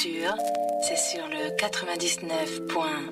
culture, c'est sur le 99.1.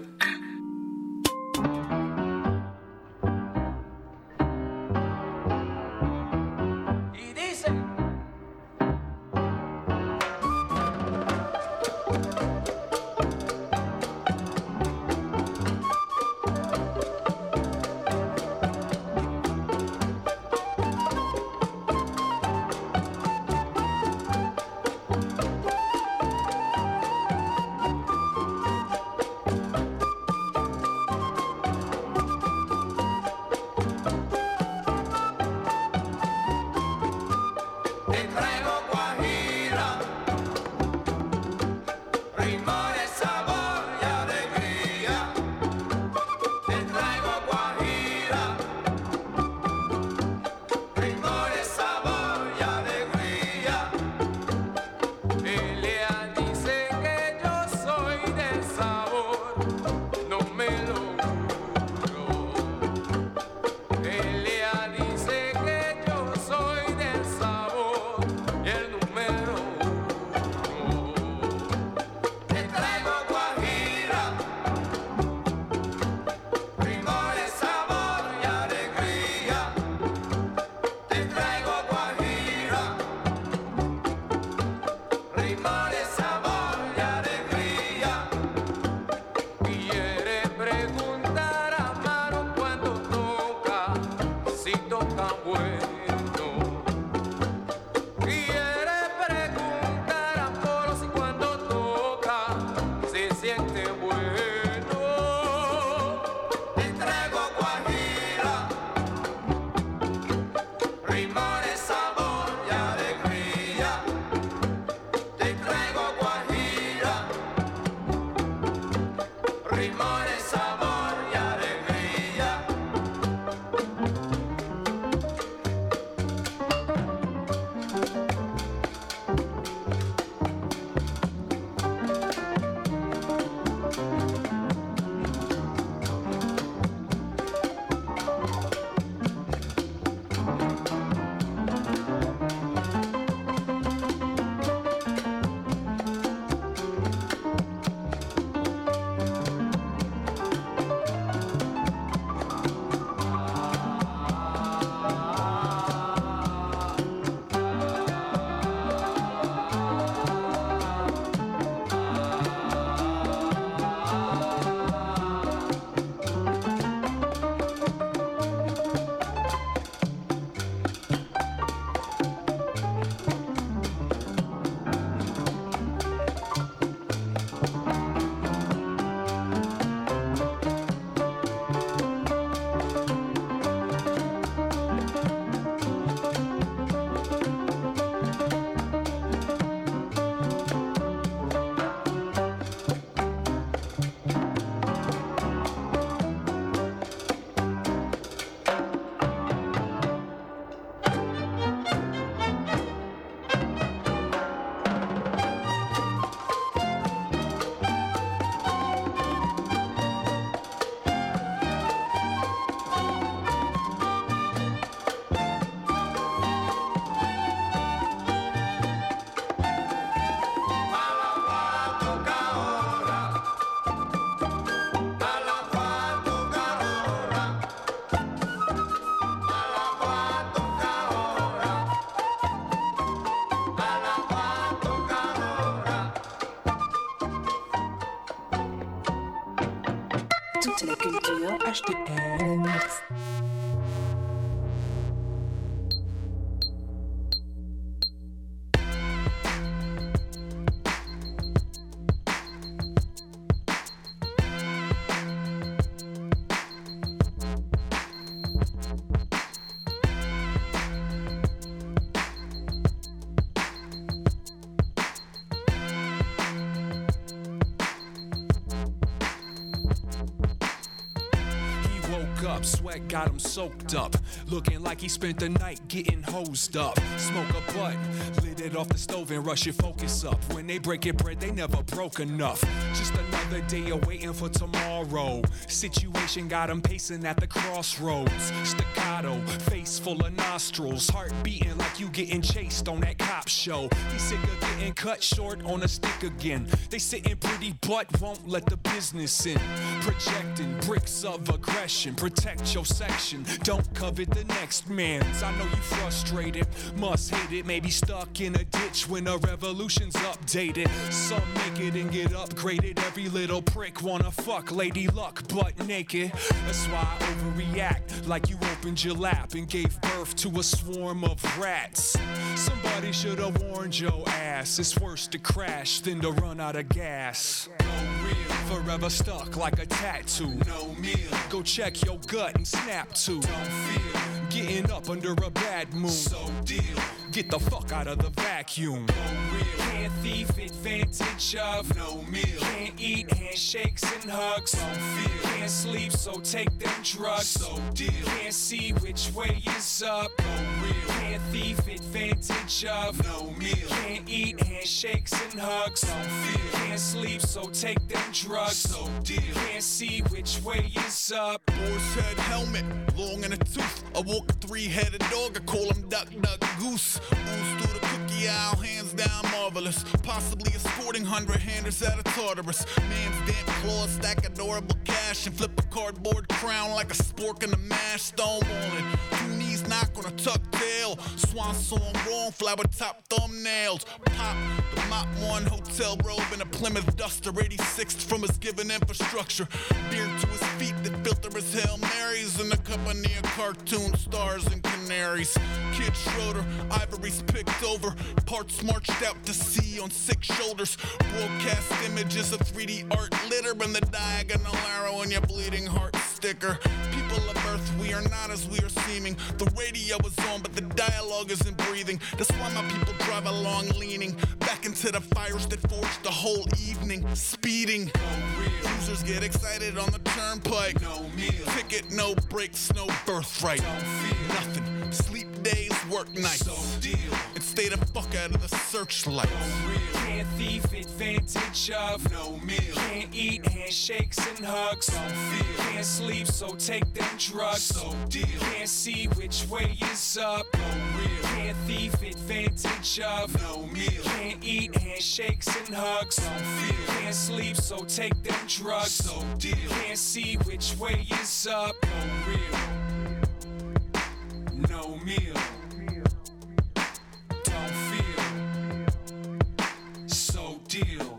Toute la culture HTL. woke up, sweat got him soaked up. Looking like he spent the night getting hosed up. Smoke a butt, lit it off the stove and rush your focus up. When they break it bread, they never broke enough. Just another day of waiting for tomorrow. Situation got him pacing at the crossroads. Staccato, face full of nostrils. Heart beating like you getting chased on that cop show. He's sick of getting cut short on a stick again. They sitting pretty but won't let the business in. Projecting bricks of aggression. Protect your section, don't covet the next man's. I know you frustrated, must hate it. Maybe stuck in a ditch when a revolution's updated. Some make it and get upgraded. Every little prick wanna fuck Lady Luck butt naked. That's why I overreact like you opened your lap and gave birth to a swarm of rats. Somebody should've warned your ass. It's worse to crash than to run out of gas. No real, forever stuck like a tattoo. No meal, go check your gut and snap to. Don't feel, getting up under a bad moon. So deal, get the fuck out of the vacuum. No real, can't thief advantage of. No meal, can't eat handshakes and hugs. Don't feel, can't sleep so take them drugs. So deal, can't see which way is up. No real, can't thief advantage of. No meal, can't eat handshakes and hugs. Don't feel, can't sleep so take them drugs. So deal, can't see which way is up. Boar's head helmet, long in a tooth. I walk a three-headed dog, I call him Duck Duck Goose. Ooze through the cookie aisle, hands down marvelous. Possibly escorting 100-handers out of Tartarus. Man's damn claws stack adorable cash and flip a cardboard crown like a spork in a mash. Stonewalling, two knees knock on a tuck tail. Swan song wrong, flower top thumbnails. Pop the Mop 1 hotel robe and a Plymouth Duster. 86th from his given infrastructure. Beard to his feet that filter his Hail Marys in the company of cartoon stars and canaries. Kid Schroeder, ivory's picked over. Parts marched out to sea on 6 shoulders. Broadcast images of 3D art litter and the diagonal arrow in your bleeding heart sticker. People of Earth, we are not as we are seeming. The radio is on, but the dialogue isn't breathing. That's why my people drive along leaning back into the fires that forged the whole evening. Speeding. No real. Users get excited on the turnpike. No meal. Ticket, no breaks, no birthright. Don't feel nothing. Sleep days, work nights. So deal. And stay the fuck out of the searchlight. No real. Can't thief advantage of. No meal. Can't eat handshakes and hugs. Don't feel. Can't sleep, so take them drugs. So deal. Can't see which way is up. No real. Can't thief advantage of. No meal. Can't eat handshakes and hugs. Don't feel. Can't sleep, so take them drugs. So deal. Can't see which way is up. No real. No meal. Don't feel. So deal.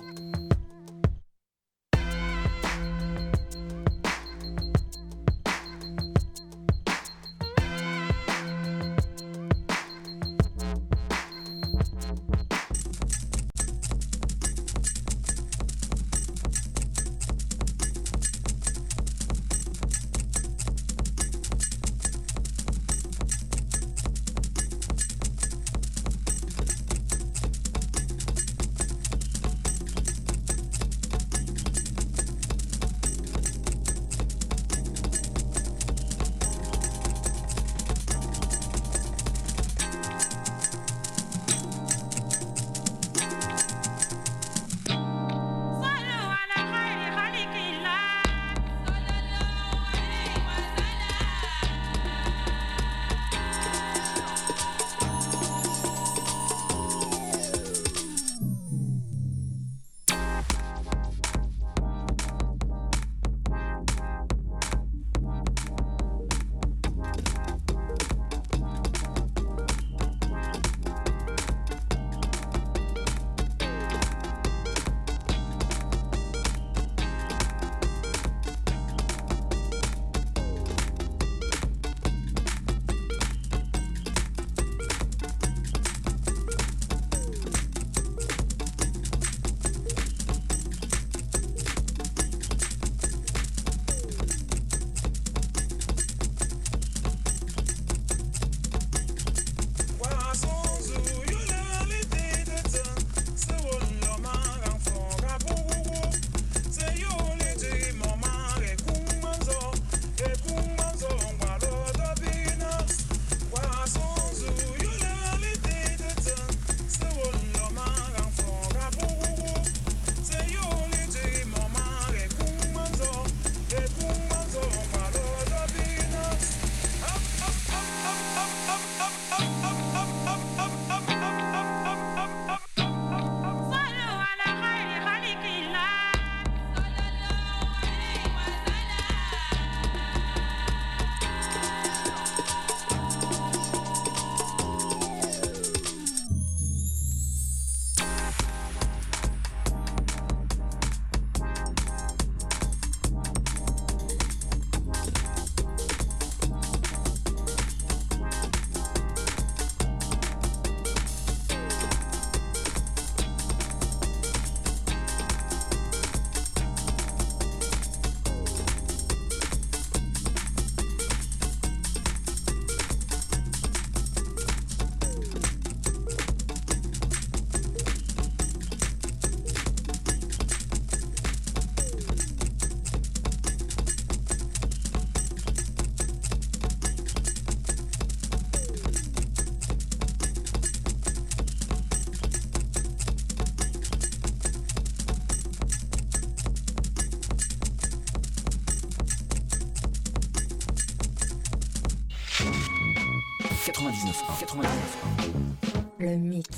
99.1. Le mythe.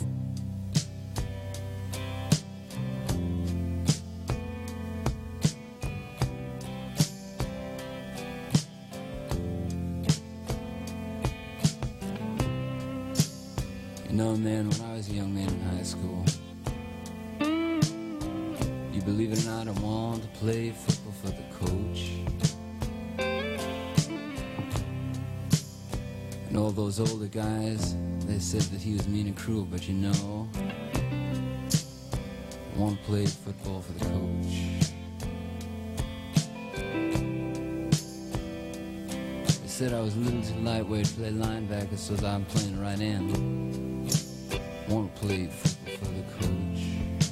You know, man, when I was a young man in high school, you believe it or not, I wanted to play football for the coach. And all those older guys, they said that he was mean and cruel, but you know, I want to play football for the coach. They said I was a little too lightweight to play linebacker, so I'm playing right end. I want to play football for the coach.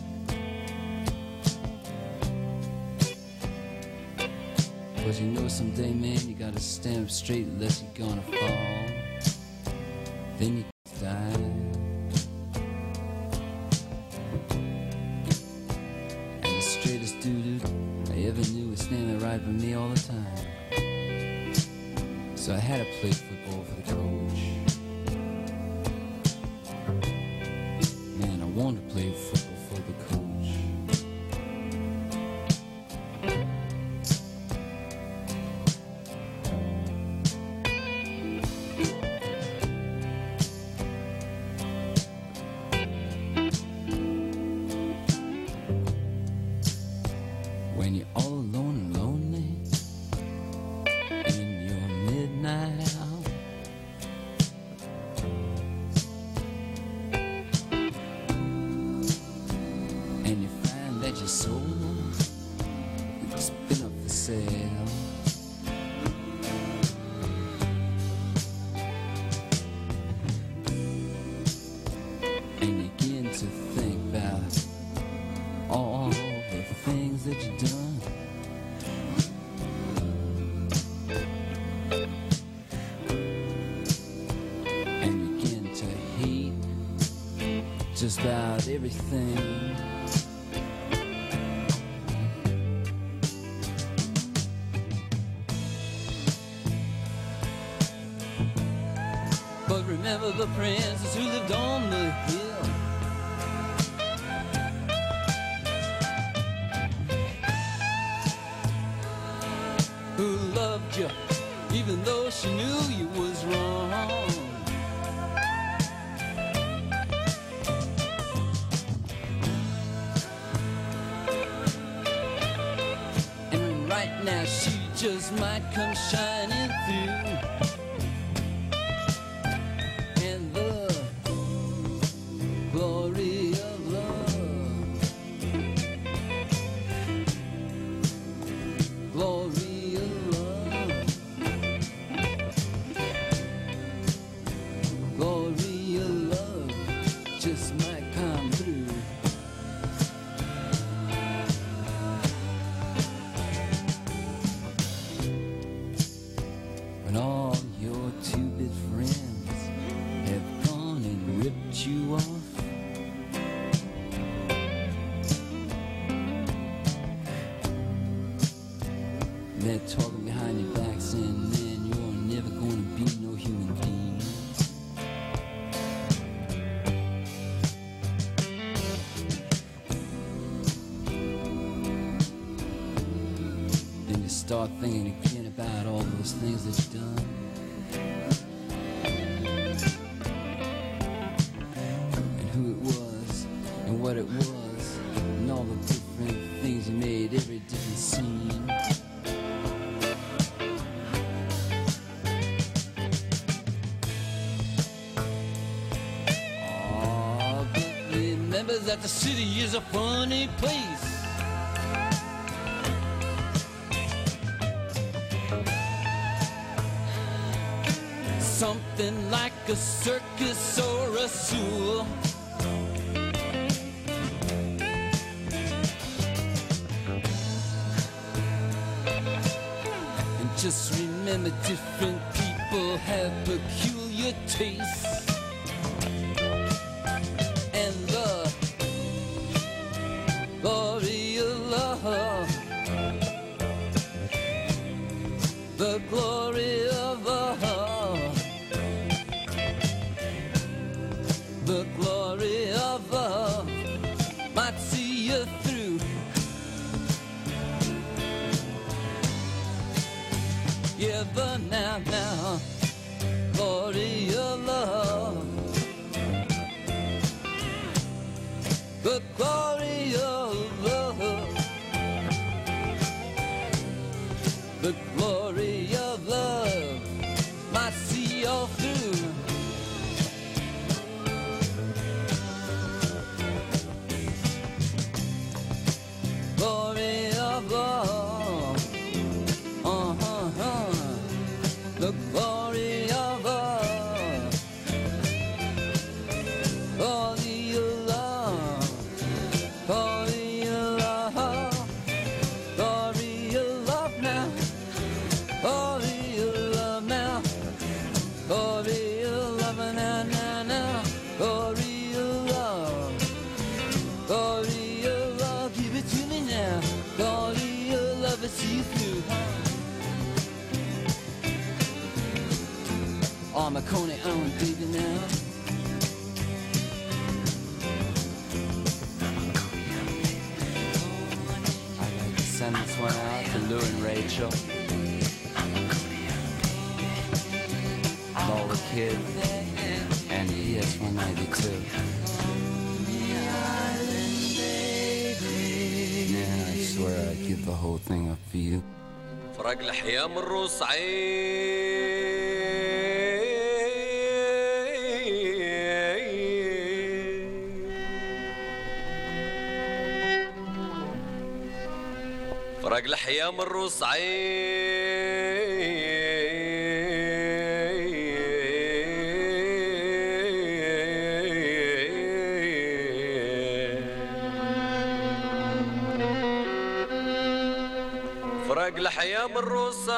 But you know someday, man, you gotta stand up straight unless you're gonna fall. Then you die. And the straightest dude I ever knew was standing right by me all the time. So I had to play football for the coach. Man, I wanted to play football for the coach. When you're all alone and lonely in your midnight hour, and you find that your soul has been up for sale, and you begin to think about all the things that you've done. And begin to hate just about everything. But remember the princess who lived on the hill, who loved you even though she knew you was wrong. And right now she just might come shining through. And the glory of love, glory of love, glory of love just might come through. When all your two-bit friends have gone and ripped you off, they're talking behind your back saying, man, you're never gonna be no human being. Then you start thinking again about all those things that you've done. And who it was, and what it was, and all the different things you made, every different scene. Oh, but remember that the city is a funny place. Something like a circus or a zoo. And just remember, different people have peculiar tastes. And the glory of love, the glory of love, forever now, now. Glory of love, the glory of love, the glory of love might see all through. Glory of love, the glory of love, glory of love, glory of love, glory of love now, glory of love now, glory of love now, now, now, glory of love, glory of love, give it to me now, glory of love, I see you through. Oh, Marconi, Owen, baby now. I'd like to send this one out to Lou and Rachel, Lola Kid, and ES192. Yeah, I swear I'd give the whole thing up for you. فرق الحيام الروس فرق الحيام الروس فرق الحيام الروس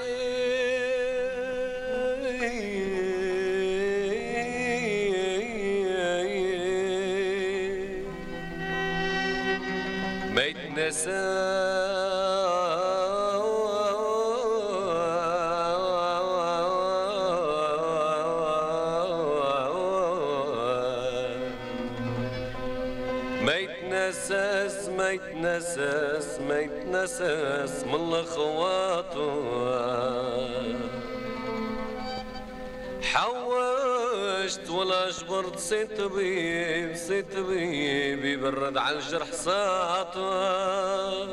ما يتنسى ما يتنسس من الخواطر حوشت ولا جبرت سيت طبيب يبرد على الجرح ساطر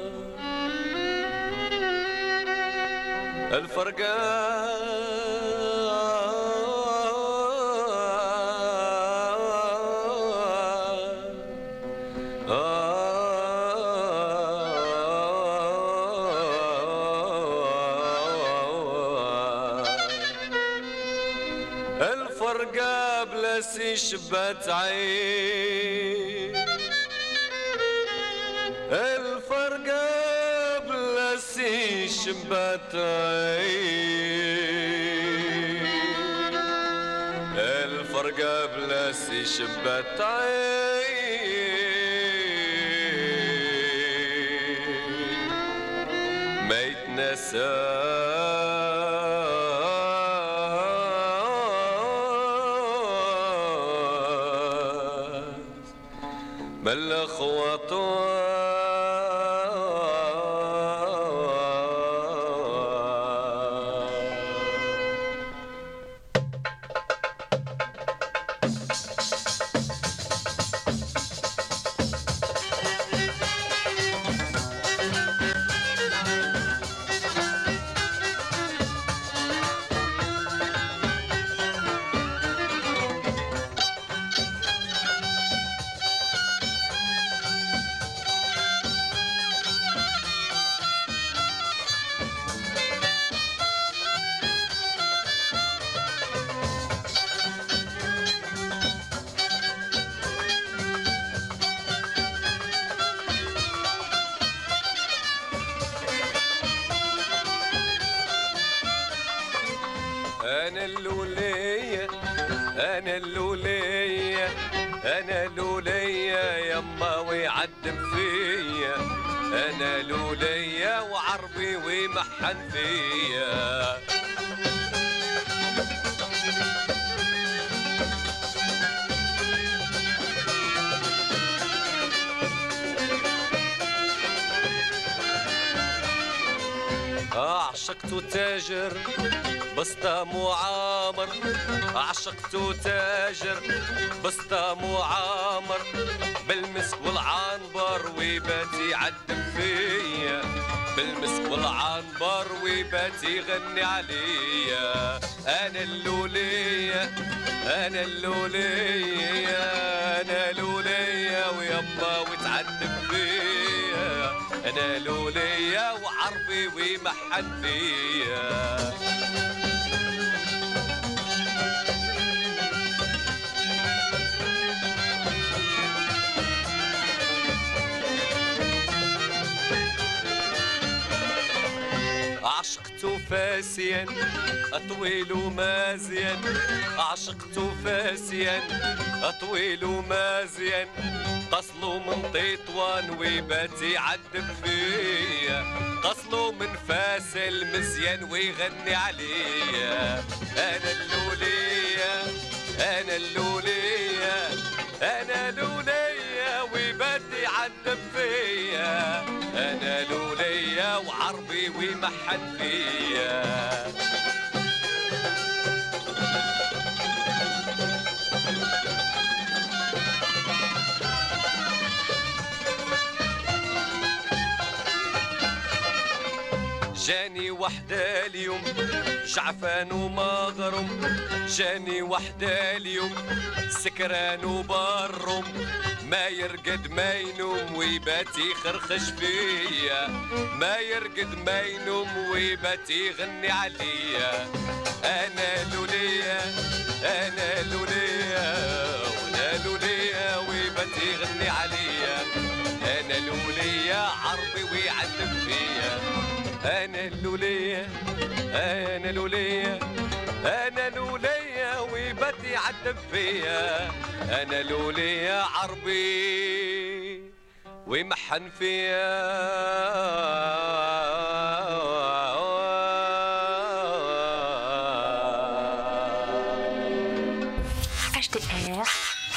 الفرقان شبت عين الفرقة بلسي شبت عين الفرقة بلسي شبت عين ما يتنسى أنا لولية يما ويعدم فيا أنا لولية وعربي ويمحن فيا عشقت تاجر بسطام وعامر، عشقت تاجر بسطام وعامر، بالمسك والعنبر ويبات يعذب فيا، بالمسك والعنبر ويبات يغني عليا. انا اللولية انا اللولية انا لولية ويما وتعذب فيا، انا لولية وعربي ويمحن فيا. عشقت فاسيا طويل ومازيا، عشقت فاسيا طويل ومازيا، قصلو من تطوان ويبات يعذب فيا، قصلو من فاسل مزيان ويغني عليا. انا اللولية انا اللولية انا لولية ويبات يعذب فيا، انا لولية وعربي ويمحن فيا. جاني وحدة اليوم شعفان ومغرم، جاني وحدة اليوم سكران وبرم، ما يرقد ما ينوم ويبات يخرخش فيا، ما يرقد ما ينوم ويبات يغني عليا. انا لولية انا لولية وانا لولية ويبات يغني عليا، انا لولية عربي ويعذب فيا. انا اللولية انا لولية انا لولية ويبات يعذب فيا، انا لولية عربي ويمحن فيا. HDR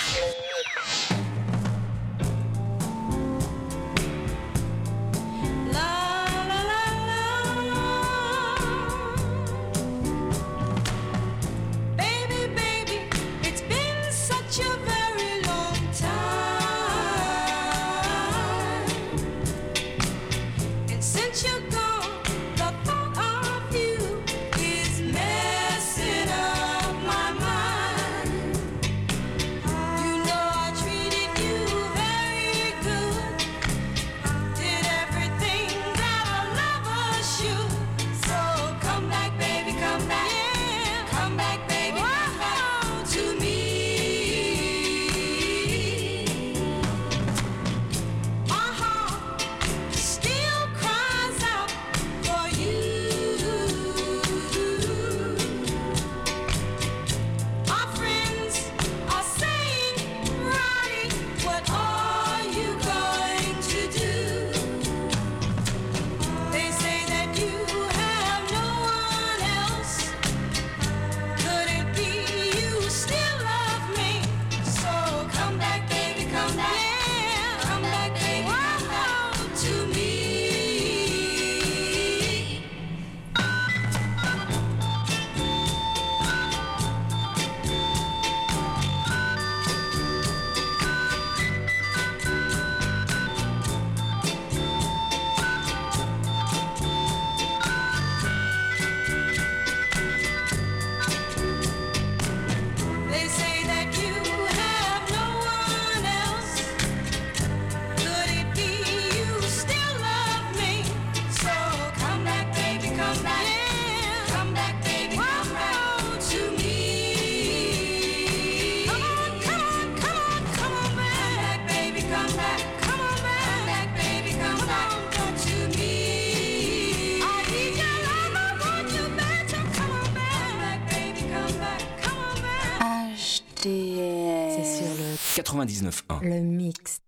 C'est sur le 99.1. Le mix.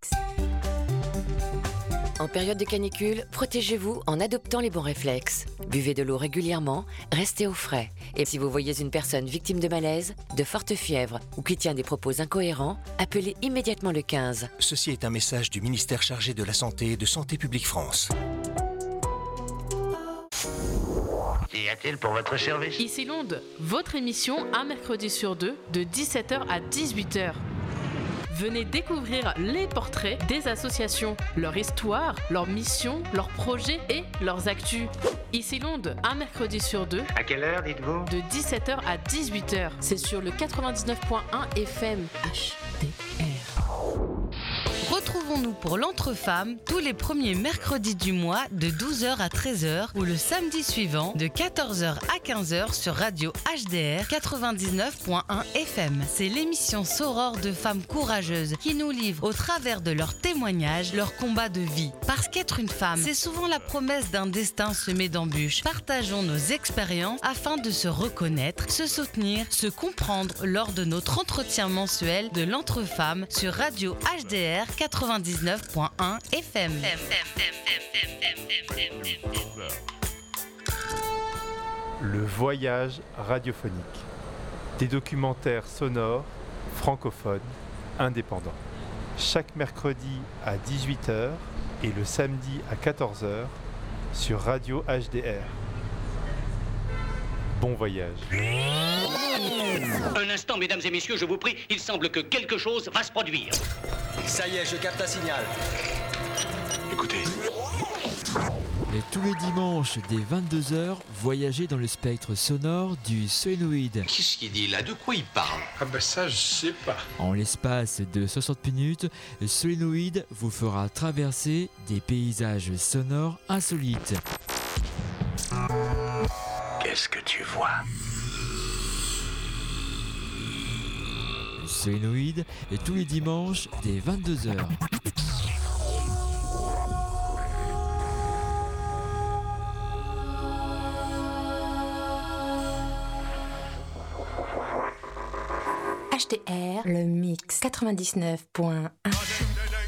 En période de canicule, protégez-vous en adoptant les bons réflexes. Buvez de l'eau régulièrement, restez au frais. Et si vous voyez une personne victime de malaise, de forte fièvre ou qui tient des propos incohérents, appelez immédiatement le 15. Ceci est un message du ministère chargé de la Santé et de Santé publique France. y a-t-il pour votre service? Ici Londres, votre émission un mercredi sur deux de 17h à 18h. Venez découvrir les portraits des associations, leur histoire, leurs missions, leurs projets et leurs actus. Ici Londres, un mercredi sur deux. À quelle heure, dites-vous? De 17h à 18h. C'est sur le 99.1 FM HDR. Retrouvons-nous pour l'Entre-Femmes tous les premiers mercredis du mois de 12h à 13h ou le samedi suivant de 14h à 15h sur Radio HDR 99.1 FM. C'est l'émission Soror de femmes courageuses qui nous livrent au travers de leurs témoignages leur combat de vie. Parce qu'être une femme, c'est souvent la promesse d'un destin semé d'embûches. Partageons nos expériences afin de se reconnaître, se soutenir, se comprendre lors de notre entretien mensuel de l'Entre-Femmes sur Radio HDR 99.1 FM. Le voyage radiophonique. Des documentaires sonores, francophones, indépendants. Chaque mercredi à 18h et le samedi à 14h sur Radio HDR. Bon voyage. Un instant, mesdames et messieurs, je vous prie, il semble que quelque chose va se produire. Ça y est, je capte un signal. Écoutez. Et tous les dimanches, dès 22h, voyagez dans le spectre sonore du solénoïde. Qu'est-ce qu'il dit là? De quoi il parle? Ah ben ça, je sais pas. En l'espace de 60 minutes, le solénoïde vous fera traverser des paysages sonores insolites. Qu'est-ce que tu vois? Le solénoïde est tous les dimanches dès 22h. HDR, le mix 99.1.